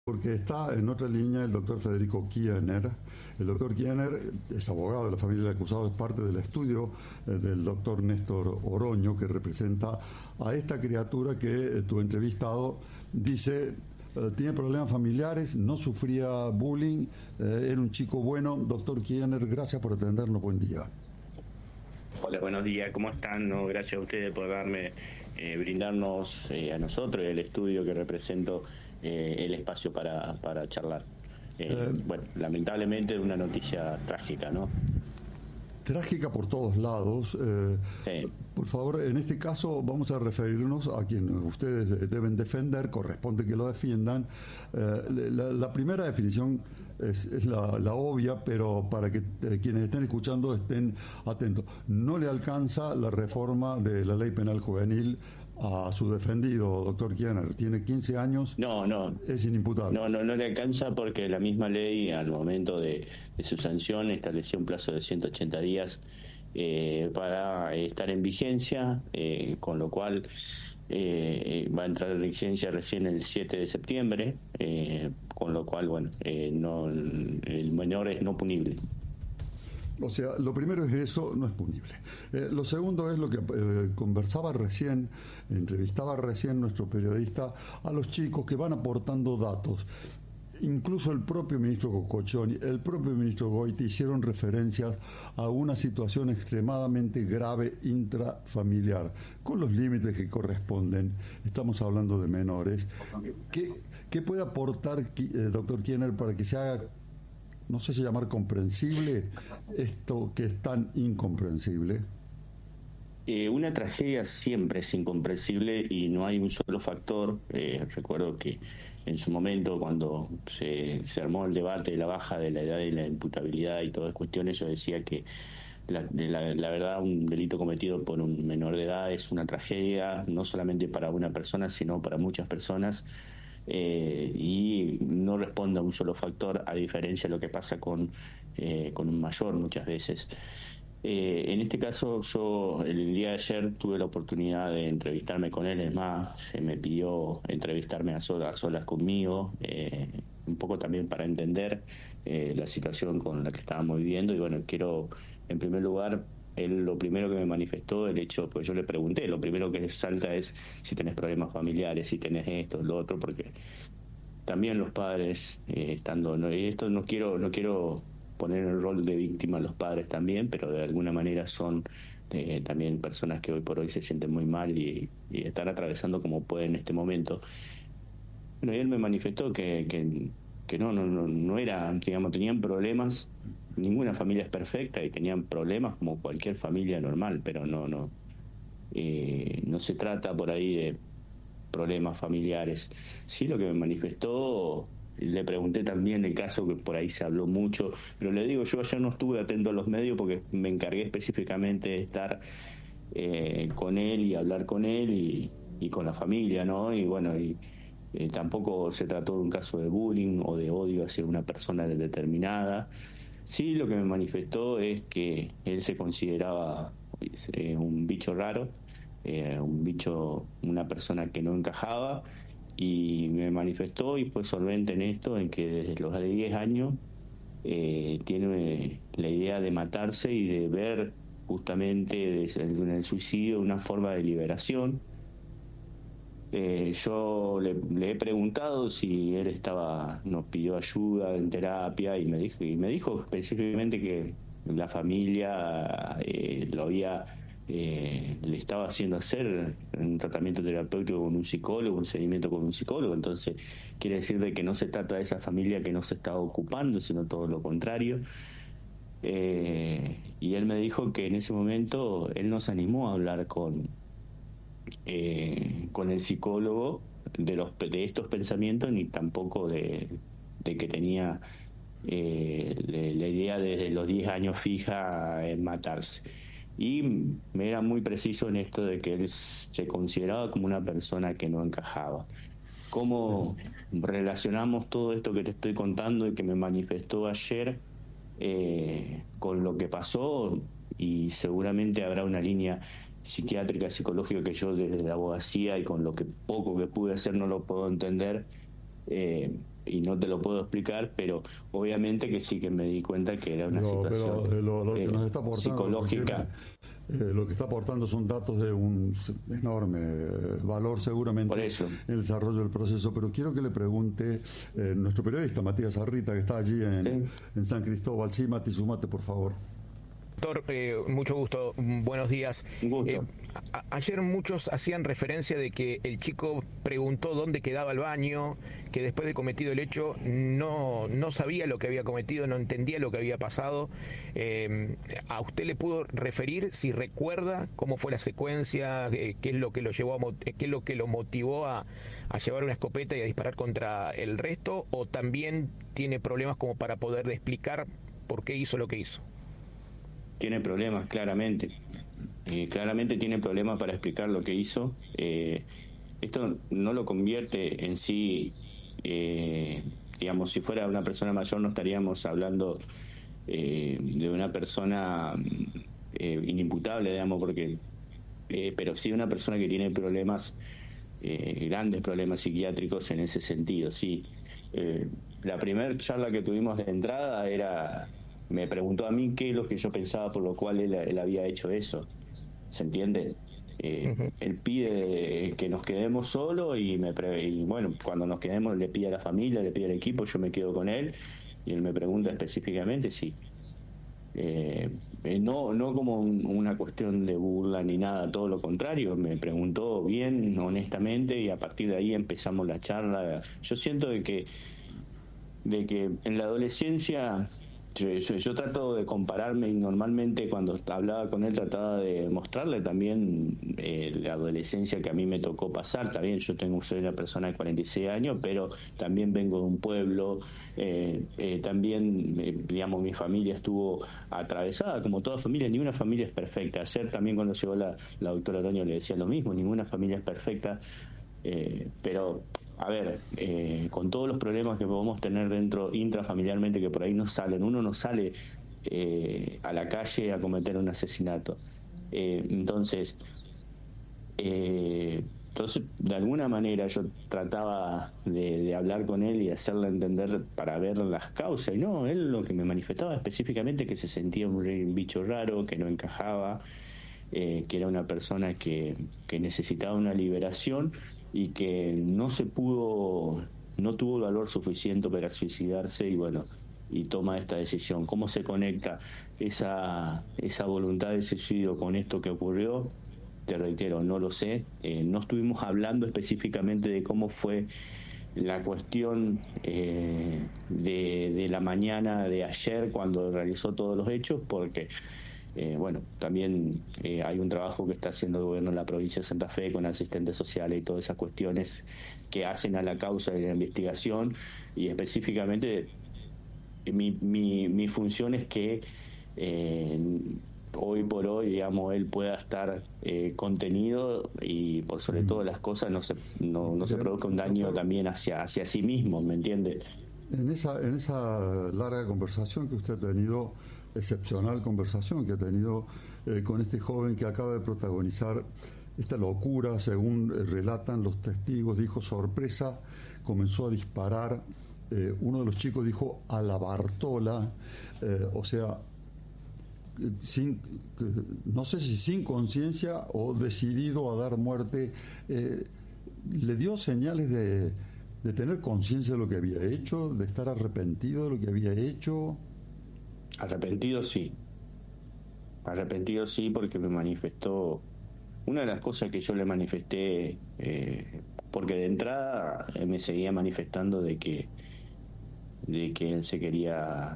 Porque está en otra línea el doctor Federico Kiener. El doctor Kiener es abogado de la familia del acusado, es parte del estudio del doctor Néstor Oroño, que representa a esta criatura que tu entrevistado dice tiene problemas familiares, no sufría bullying, era un chico bueno. Doctor Kiener, gracias por atendernos, buen día. Hola, buenos días, ¿cómo están? No, gracias a ustedes por brindarnos a nosotros y al estudio que represento el espacio para charlar. Bueno, lamentablemente es una noticia trágica, ¿no? Trágica por todos lados. Sí. Por favor, en este caso vamos a referirnos a quien ustedes deben defender, corresponde que lo defiendan. La primera definición es la obvia, pero para que quienes estén escuchando estén atentos. No le alcanza la reforma de la ley penal juvenil a su defendido, doctor Kiener. Tiene 15 años, No, es inimputable. no le alcanza porque la misma ley al momento de su sanción estableció un plazo de 180 días para estar en vigencia, con lo cual va a entrar en vigencia recién el 7 de septiembre, con lo cual, bueno, no, el menor es no punible. O sea, lo primero es eso, no es punible. Lo segundo es lo que conversaba recién, entrevistaba recién nuestro periodista, a los chicos que van aportando datos. Incluso el propio ministro Cococcioni, el propio ministro Goiti hicieron referencias a una situación extremadamente grave intrafamiliar, con los límites que corresponden. Estamos hablando de menores. ¿Qué puede aportar, doctor Kiener, para que se haga, no sé si llamar comprensible, esto que es tan incomprensible? Una tragedia siempre es incomprensible y no hay un solo factor. Recuerdo que en su momento, cuando se armó el debate de la baja de la edad y la imputabilidad y todas las cuestiones, yo decía que la verdad un delito cometido por un menor de edad es una tragedia, no solamente para una persona, sino para muchas personas. Y no responde a un solo factor, a diferencia de lo que pasa con un mayor muchas veces. En este caso, yo el día de ayer tuve la oportunidad de entrevistarme con él, es más, se me pidió entrevistarme a solas conmigo, un poco también para entender la situación con la que estábamos viviendo. Y bueno, quiero, en primer lugar, él lo primero que me manifestó, el hecho, pues yo le pregunté, lo primero que salta es si tenés problemas familiares, si tenés esto, lo otro, porque también los padres, estando, no, y esto no quiero poner en el rol de víctima a los padres también, pero de alguna manera son también personas que hoy por hoy se sienten muy mal y están atravesando como pueden en este momento. Bueno, y él me manifestó que no era, digamos, tenían problemas, ninguna familia es perfecta y tenían problemas como cualquier familia normal, pero no se trata por ahí de problemas familiares. Sí, lo que me manifestó, le pregunté también el caso que por ahí se habló mucho, pero le digo, yo ayer no estuve atento a los medios porque me encargué específicamente de estar con él y hablar con él y con la familia, ¿no? Y bueno, tampoco se trató de un caso de bullying o de odio hacia una persona determinada. Sí, lo que me manifestó es que él se consideraba un bicho raro, un bicho, una persona que no encajaba, y me manifestó y fue solvente en esto, en que desde los 10 años tiene la idea de matarse y de ver justamente en el suicidio una forma de liberación. Yo le he preguntado si él nos pidió ayuda en terapia y me dijo específicamente que la familia le estaba haciendo hacer un tratamiento terapéutico con un psicólogo, un seguimiento con un psicólogo. Entonces quiere decir de que no se trata de esa familia que no se está ocupando, sino todo lo contrario. Y él me dijo que en ese momento él no se animó a hablar con el psicólogo de estos pensamientos, ni tampoco de que tenía la idea desde los 10 años fija en matarse. Y me era muy preciso en esto de que él se consideraba como una persona que no encajaba. ¿Cómo relacionamos todo esto que te estoy contando y que me manifestó ayer con lo que pasó? Y seguramente habrá una línea psiquiátrica, psicológica, que yo desde la abogacía y con lo que poco que pude hacer no lo puedo entender. y no te lo puedo explicar, pero obviamente que sí que me di cuenta que era una situación lo que nos está aportando, psicológica. Lo que está aportando son datos de un enorme valor seguramente Por eso. en el desarrollo del proceso, pero quiero que le pregunte nuestro periodista Matías Arrita, que está allí en San Cristóbal. Sí, Mati, sumate por favor. Doctor, mucho gusto, buenos días. Ayer muchos hacían referencia de que el chico preguntó dónde quedaba el baño, que después de cometido el hecho no sabía lo que había cometido, no entendía lo que había pasado. ¿A usted le pudo referir si recuerda cómo fue la secuencia, qué es lo que lo llevó qué es lo que lo motivó a llevar una escopeta y a disparar contra el resto, o también tiene problemas como para poder explicar por qué hizo lo que hizo? Tiene problemas, claramente. Claramente tiene problemas para explicar lo que hizo. Esto no lo convierte en sí, digamos, si fuera una persona mayor no estaríamos hablando de una persona inimputable, digamos, porque pero sí una persona que tiene problemas, grandes problemas psiquiátricos en ese sentido, sí. La primera charla que tuvimos de entrada me preguntó a mí qué es lo que yo pensaba por lo cual él había hecho eso. ¿Se entiende? Él pide que nos quedemos solos y bueno, cuando nos quedemos le pide a la familia, le pide al equipo, yo me quedo con él y él me pregunta específicamente si no como una cuestión de burla ni nada, todo lo contrario, me preguntó bien, honestamente, y a partir de ahí empezamos la charla. Yo siento de que en la adolescencia yo trato de compararme, y normalmente cuando hablaba con él trataba de mostrarle también la adolescencia que a mí me tocó pasar. También soy una persona de 46 años, pero también vengo de un pueblo, también digamos mi familia estuvo atravesada, como toda familia, ninguna familia es perfecta. Ayer también cuando llegó la doctora Oroño le decía lo mismo, ninguna familia es perfecta, pero a ver, con todos los problemas que podemos tener dentro intrafamiliarmente, que por ahí no salen, uno no sale a la calle a cometer un asesinato. Entonces, de alguna manera yo trataba de hablar con él y hacerle entender para ver las causas. Y no, él lo que me manifestaba específicamente que se sentía un bicho raro, que no encajaba, que era una persona que necesitaba una liberación y que no tuvo el valor suficiente para suicidarse, y bueno, y toma esta decisión. ¿Cómo se conecta esa voluntad de suicidio con esto que ocurrió? Te reitero, no lo sé. No estuvimos hablando específicamente de cómo fue la cuestión de la mañana de ayer cuando realizó todos los hechos, porque bueno, también hay un trabajo que está haciendo el gobierno de la provincia de Santa Fe con asistentes sociales y todas esas cuestiones que hacen a la causa de la investigación, y específicamente mi función es que hoy por hoy, digamos, él pueda estar contenido y por sobre todo las cosas no se produzca un daño también hacia sí mismo, ¿me entiende? En esa larga conversación que usted ha tenido, excepcional conversación que ha tenido con este joven que acaba de protagonizar esta locura, según relatan los testigos, dijo sorpresa, comenzó a disparar, uno de los chicos dijo a la Bartola, o sea, no sé si sin conciencia o decidido a dar muerte. ¿Le dio señales de tener conciencia de lo que había hecho, de estar arrepentido de lo que había hecho? Arrepentido sí, porque me manifestó una de las cosas que yo le manifesté, porque de entrada me seguía manifestando de que él se quería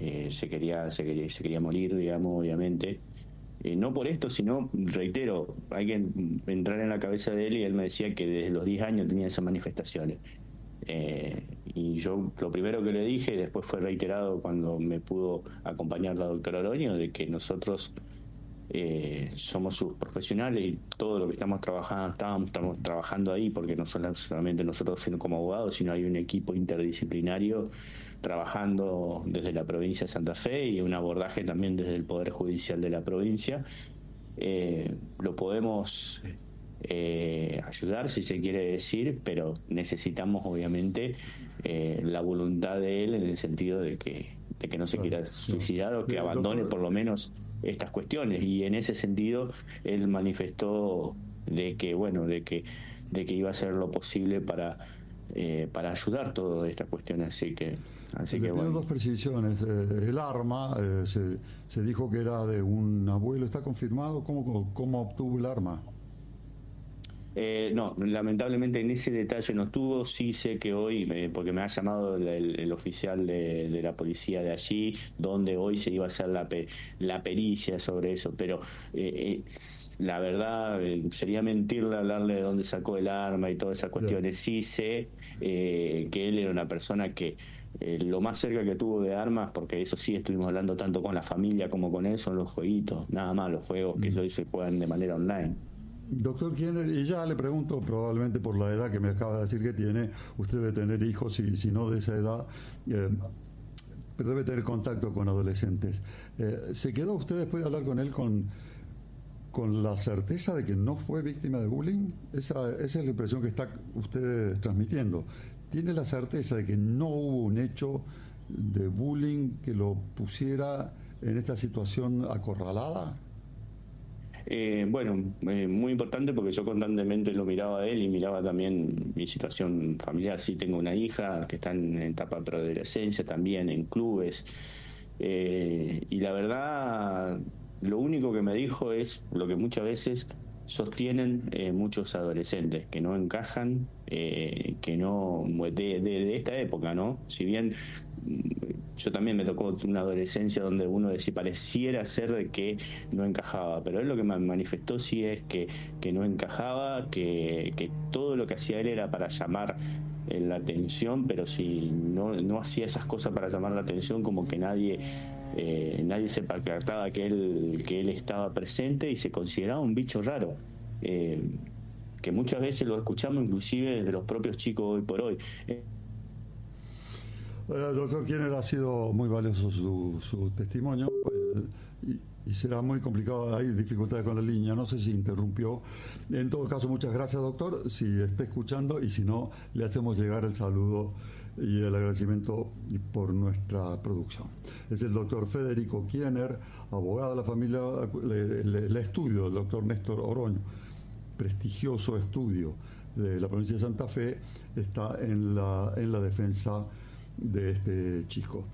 morir, digamos, obviamente. No por esto, sino, reitero, hay que entrar en la cabeza de él, y él me decía que desde los 10 años tenía esas manifestaciones. Y yo lo primero que le dije, y después fue reiterado cuando me pudo acompañar la doctora Oroño, de que nosotros somos sus profesionales y todo lo que estamos trabajando ahí, porque no solamente nosotros como abogados, sino hay un equipo interdisciplinario trabajando desde la provincia de Santa Fe y un abordaje también desde el Poder Judicial de la provincia. Lo podemos ayudar, si se quiere decir, pero necesitamos obviamente la voluntad de él en el sentido de que no se quiera suicidar o que abandone por lo menos estas cuestiones. Y en ese sentido él manifestó de que iba a hacer lo posible para ayudar todas estas cuestiones. Así que bueno. Dos precisiones. El arma se dijo que era de un abuelo. ¿Está confirmado? ¿Cómo obtuvo el arma? No, lamentablemente en ese detalle no estuvo. Sí sé que hoy, porque me ha llamado el oficial de la policía de allí, donde hoy se iba a hacer la pericia sobre eso, pero la verdad sería mentirle hablarle de dónde sacó el arma y todas esas cuestiones. Sí sé que él era una persona que lo más cerca que tuvo de armas, porque eso sí estuvimos hablando tanto con la familia como con él, son los jueguitos, nada más los juegos que hoy se juegan de manera online. Doctor Kiener, y ya le pregunto, probablemente por la edad que me acaba de decir que tiene, usted debe tener hijos, y si no de esa edad, pero debe tener contacto con adolescentes. ¿Se quedó usted después de hablar con él con la certeza de que no fue víctima de bullying? Esa es la impresión que está usted transmitiendo. ¿Tiene la certeza de que no hubo un hecho de bullying que lo pusiera en esta situación acorralada? Muy importante, porque yo constantemente lo miraba a él y miraba también mi situación familiar. Sí, tengo una hija que está en etapa de preadolescencia también, en clubes, y la verdad lo único que me dijo es lo que muchas veces sostienen muchos adolescentes, que no encajan, que no, de esta época, ¿no? Si bien yo también me tocó una adolescencia donde uno pareciera ser de que no encajaba, pero él lo que me manifestó sí es que no encajaba, que todo lo que hacía él era para llamar la atención, pero si no hacía esas cosas para llamar la atención, como que nadie se percataba que él estaba presente y se consideraba un bicho raro, que muchas veces lo escuchamos inclusive de los propios chicos hoy por hoy. Doctor Kiener, ha sido muy valioso su testimonio, y será muy complicado. Hay dificultades con la línea, no sé si interrumpió. En todo caso, muchas gracias, doctor, si está escuchando, y si no, le hacemos llegar el saludo y el agradecimiento por nuestra producción. Es el doctor Federico Kiener, abogado de la familia. El estudio del doctor Néstor Oroño, prestigioso estudio de la provincia de Santa Fe, está en la defensa de este chico.